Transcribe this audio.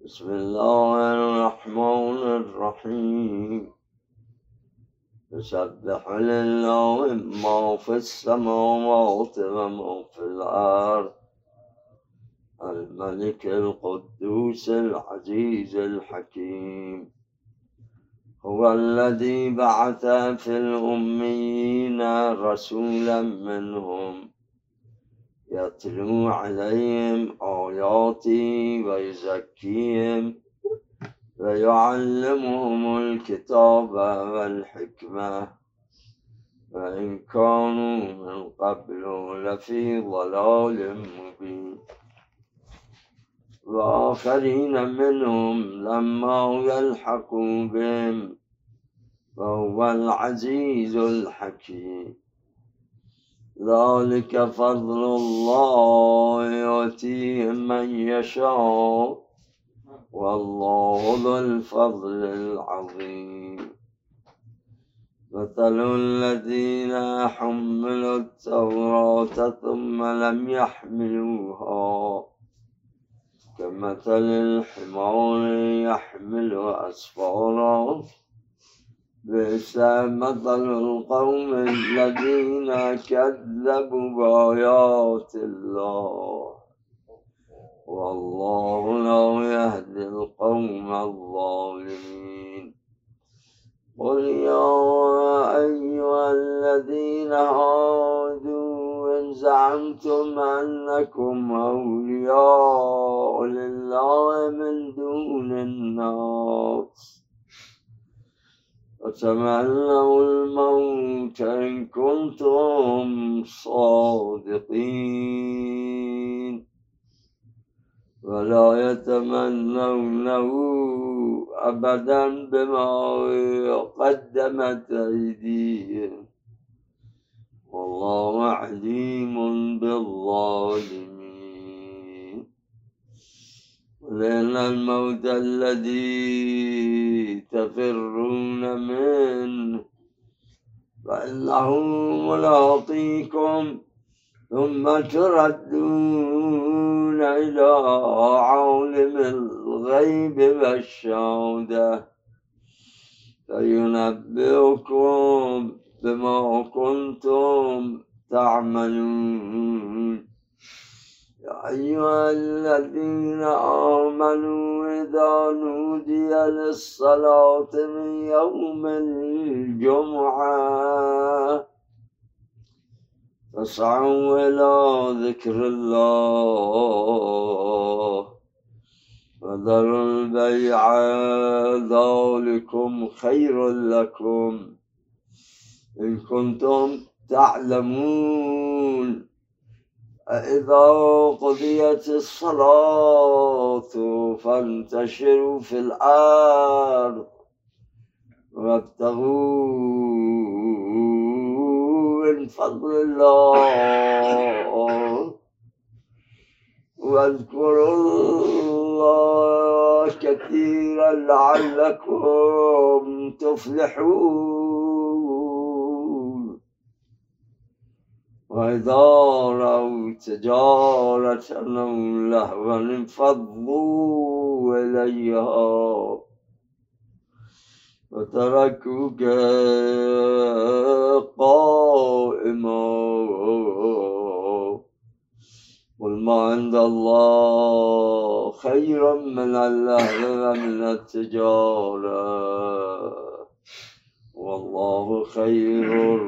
بسم الله الرحمن الرحيم. يسبح لله ما في السماوات وما في الأرض، الملك القدوس العزيز الحكيم. هو الذي بعث في الأميين رسولا منهم يتلو عليهم آياتي ويزكيهم ويعلمهم الكتاب والحكمة وإن كانوا من قبل لفي ضلال مبين. وآخرين منهم لما يلحقوا بهم وهو العزيز الحكيم. ذلك فضل الله يؤتيه من يشاء والله ذو الفضل العظيم. مثل الذين حملوا التوراة ثم لم يحملوها كمثل الحمار يحمل أسفارا، بئس مثل القوم الذين كذبوا بآيات الله والله لا يهدي القوم الظالمين. قل يا أيها الذين هادوا إن زعمتم أنكم أولياء لله من دون الناس فتمنوا الموت إن كنتم صادقين ولا يتمنونه أبدا بما قدمت أيديهم والله عليم بالظالمين. لأن الموت الذي تفرون منه فإنه ملاقيكم ثم تردون إلى عالم الغيب والشهادة فينبئكم بما كنتم تعملون. يا أيها الذين آمنوا إذا نودي للصلاة من يوم الجمعة فاسعوا إلى ذكر الله وذروا البيع ذلكم خير لكم إن كنتم تعلمون. إذا قضيت الصلاة فانتشروا في الأرض وابتغوا من فضل الله واذكروا الله كثيرا لعلكم تفلحون. وإذا رأوا تجارة أو لهوا انفضوا إليها وتركوك قائما. قل ما عند الله خير من اللهو ومن التجارة والله خير